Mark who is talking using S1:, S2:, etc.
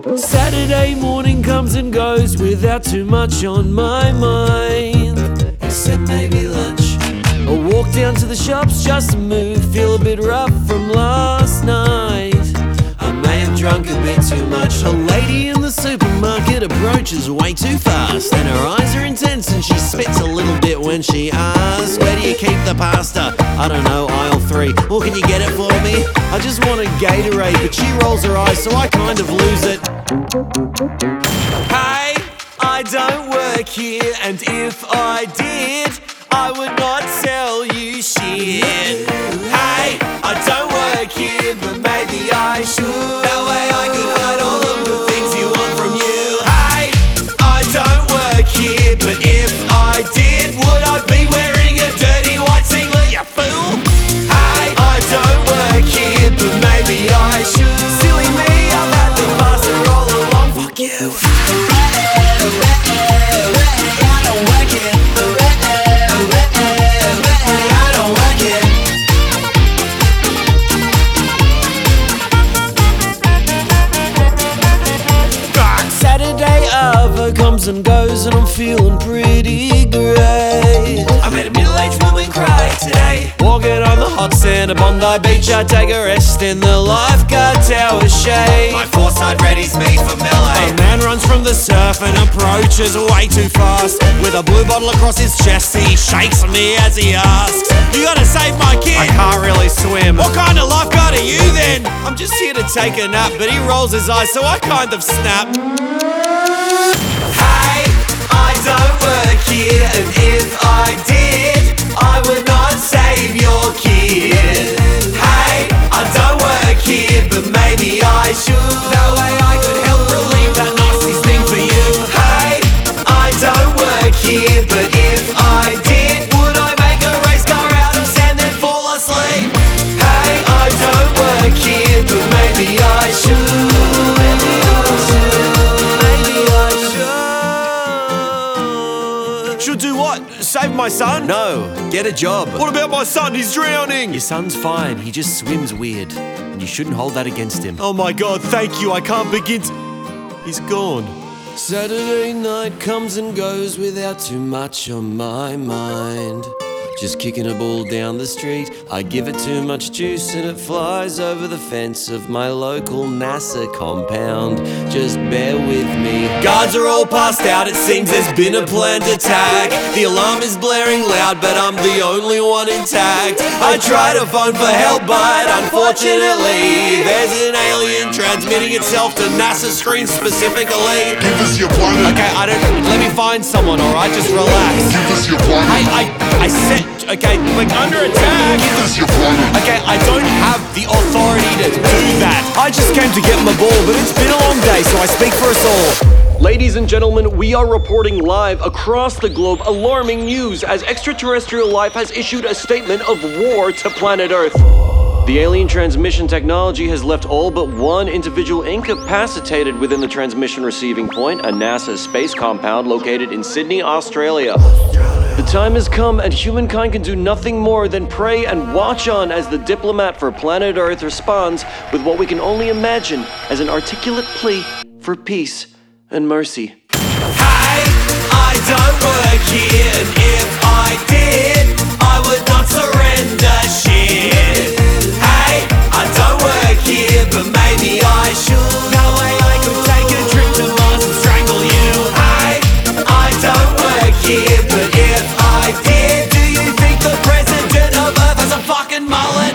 S1: Saturday morning comes and goes without too much on my mind, except maybe lunch. I walk down to the shops just to move, feel a bit rough from last night. I may have drunk a bit too much. A lady in the supermarket approaches way too fast, and her eyes are intense and she spits a little bit when she asks, "Where do you keep the pasta?" "I don't know, aisle 3. "Well, can you get it for me?" I just want a Gatorade, but she rolls her eyes, so I kind of lose it. "Hey, I don't work here, and if I did, I would not sell you shit. Hey, I don't work here, but maybe I should. That way I could hide all of the things you want from you. Hey, I don't work here, but if I did, would I be wearing a dirty white singlet, you fool? Hey, I don't work here, but maybe I should. Silly me, I've had the pasta all along. Fuck you." Comes and goes and I'm feeling pretty great. I made a middle-aged woman cry today. Walking on the hot sand of Bondi Beach, I take a rest in the lifeguard tower shade. My foresight readies me for melee. A man runs from the surf and approaches way too fast. With a blue bottle across his chest, he shakes me as he asks, "You gotta save my kid." I can't really swim. "What kind of lifeguard are you then?" "I'm just here to take a nap," but he rolls his eyes, so I kind of snap. "Hey, I don't work here, and if I did, I would not save your kid. Hey, I don't work here, but maybe I should. That way I could help relieve that nasty sting for you. Hey, I don't work here, but if I did, would I make a race car out of sand then fall asleep? Hey, I don't work here, but maybe I should. Should do what? Save my son? No, get a job. What about my son? He's drowning. Your son's fine. He just swims weird. And you shouldn't hold that against him. Oh my God, thank you. I can't begin to... He's gone. Saturday night comes and goes without too much on my mind. Just kicking a ball down the street. I give it too much juice and it flies over the fence of my local NASA compound. Just bear with me. Guards are all passed out, it seems there's been a planned attack. The alarm is blaring loud, but I'm the only one intact. I try to phone for help, but unfortunately there's an alien transmitting itself to NASA screens specifically.
S2: Give us your planet.
S1: Okay, let me find someone, alright? Just relax.
S2: Give us your planet.
S1: I said, okay, like under attack.
S2: Give us your planet.
S1: Okay, I don't have the authority to do that. I just came to get my ball, but it's been a long day, so I speak for us all. Ladies and gentlemen, we are reporting live across the globe alarming news as extraterrestrial life has issued a statement of war to planet Earth. The alien transmission technology has left all but one individual incapacitated within the transmission receiving point, a NASA space compound located in Sydney, Australia. The time has come and humankind can do nothing more than pray and watch on as the diplomat for planet Earth responds with what we can only imagine as an articulate plea for peace and mercy. Hey, I don't work here, and if I did, I would not surrender shit. Hey, I don't work here, but maybe I should. That way I could take a trip to Mars and strangle you. Hey, I don't work here, but if I did, do you think the president of Earth has a fucking mullet?